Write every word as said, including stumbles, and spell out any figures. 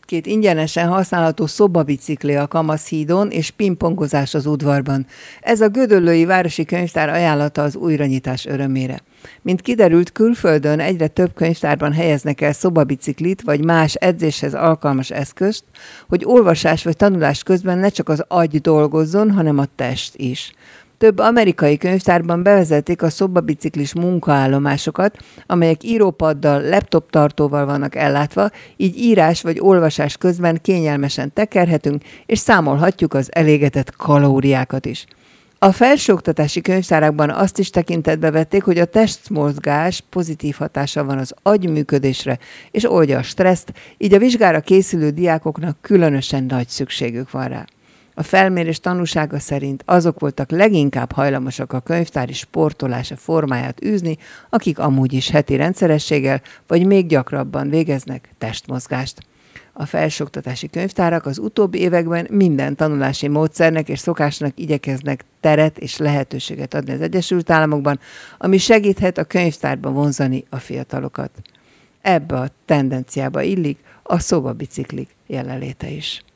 Két ingyenesen használható szobabicikli a Kamaszhídon és pingpongozás az udvarban. Ez a Gödöllői Városi Könyvtár ajánlata az újranyitás örömére. Mint kiderült, külföldön egyre több könyvtárban helyeznek el szobabiciklit vagy más edzéshez alkalmas eszközt, hogy olvasás vagy tanulás közben ne csak az agy dolgozzon, hanem a test is. Több amerikai könyvtárban bevezették a szobabiciklis munkaállomásokat, amelyek írópaddal, laptoptartóval vannak ellátva, így írás vagy olvasás közben kényelmesen tekerhetünk, és számolhatjuk az elégetett kalóriákat is. A felsőoktatási könyvtárakban azt is tekintetbe vették, hogy a testmozgás pozitív hatása van az agyműködésre, és oldja a stresszt, így a vizsgára készülő diákoknak különösen nagy szükségük van rá. A felmérés tanúsága szerint azok voltak leginkább hajlamosak a könyvtári sportolása formáját űzni, akik amúgy is heti rendszerességgel vagy még gyakrabban végeznek testmozgást. A felsőoktatási könyvtárak az utóbbi években minden tanulási módszernek és szokásnak igyekeznek teret és lehetőséget adni az Egyesült Államokban, ami segíthet a könyvtárba vonzani a fiatalokat. Ebbe a tendenciába illik a szobabiciklik jelenléte is.